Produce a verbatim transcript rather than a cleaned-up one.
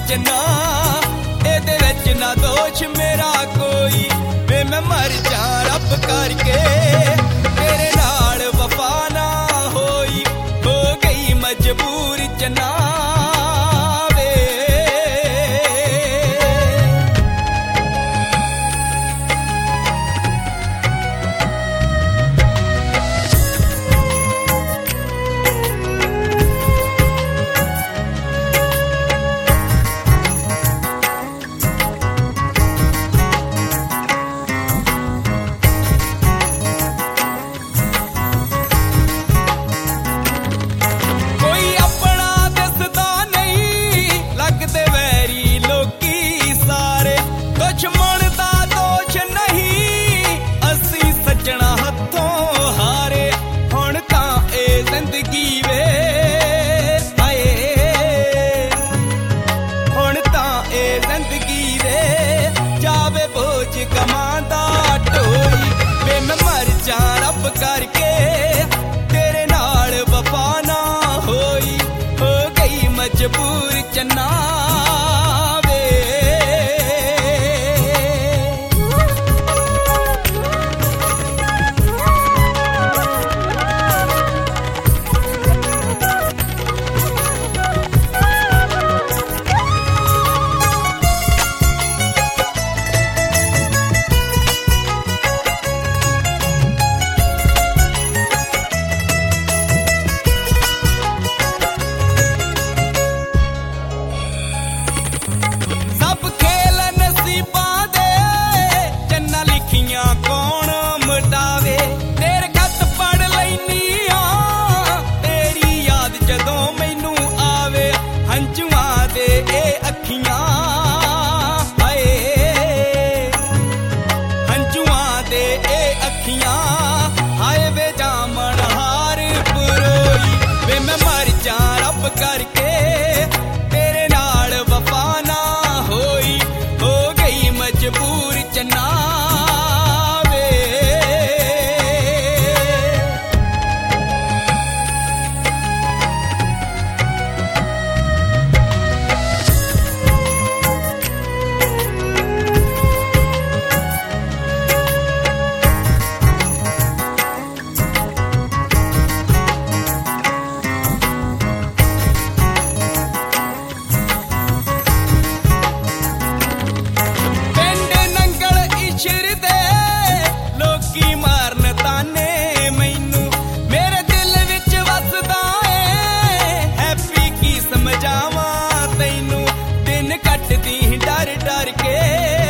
च ना एदे विच ना दोष मेरा कोई वे मैं मर जा रब करके तेरे नाल वफा ना होई हो गई मजबूरी च ना करके तेरे नाल वफा ना होई हो गई मजबूर चन्ना करके तेरे नाल वफा ना होई हो गई मजबूर चन्ना डर डर के